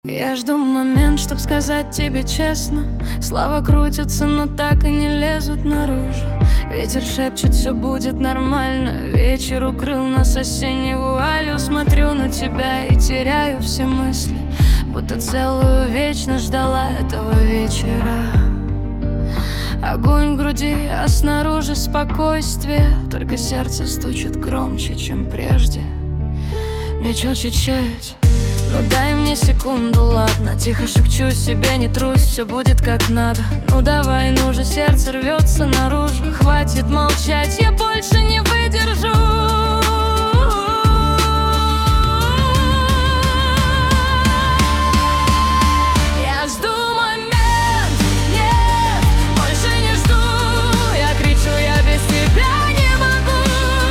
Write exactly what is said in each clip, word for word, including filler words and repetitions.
Я жду момент, чтоб сказать тебе честно. Слова крутятся, но так и не лезут наружу. Ветер шепчет, все будет нормально. Вечер укрыл нас осенней вуалью. Смотрю на тебя и теряю все мысли, будто целую вечность ждала этого вечера. Огонь в груди, а снаружи спокойствие. Только сердце стучит громче, чем прежде. Мне чуть-чуть. Ну дай мне секунду, ладно. Тихо шепчу себе, не трусь, все будет как надо. Ну давай, ну же, сердце рвется наружу. Хватит молчать, я больше не выдержу. Я жду момент, нет, больше не жду. Я кричу, я без тебя не могу.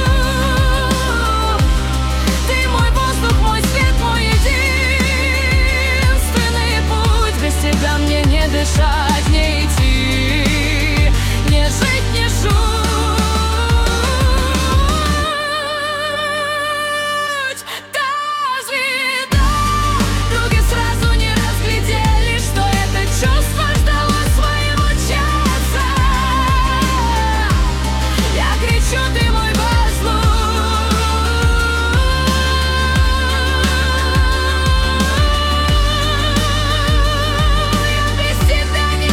Ты мой воздух, мой свет, мой единственный путь. Без тебя мне не дышать, не идти, не жить, не жуть. Та звезда, другие сразу не разглядели, что это чувство ждало своего часа. Я кричу, ты мой воздух. Я без тебя не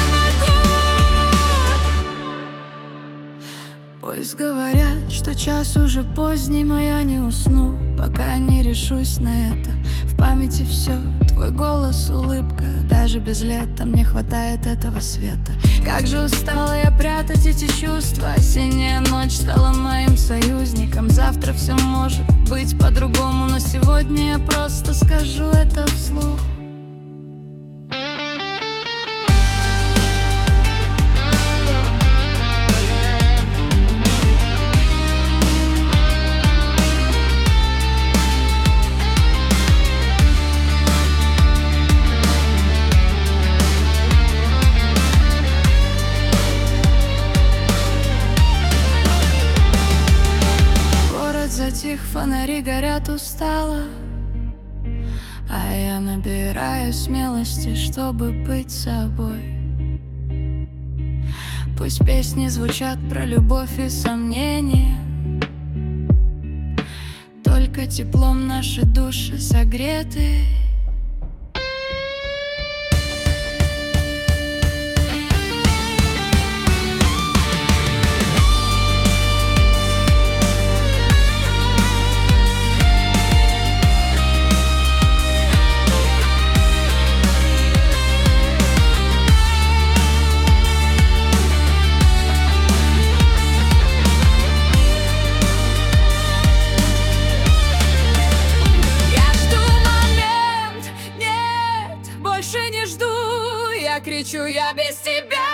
могу. Пусть говорят, что час уже поздний, но я не усну, пока не решусь на это. В памяти все, твой голос, улыбка. Даже без лета мне хватает этого света. Как же устала я прятать эти чувства. Осенняя ночь стала моим союзником. Завтра все может быть по-другому, но сегодня я просто скажу это вслух. Затих, фонари горят устало, а я набираю смелости, чтобы быть собой. Пусть песни звучат про любовь и сомнения, только теплом наши души согреты. Больше не жду, я кричу, я без тебя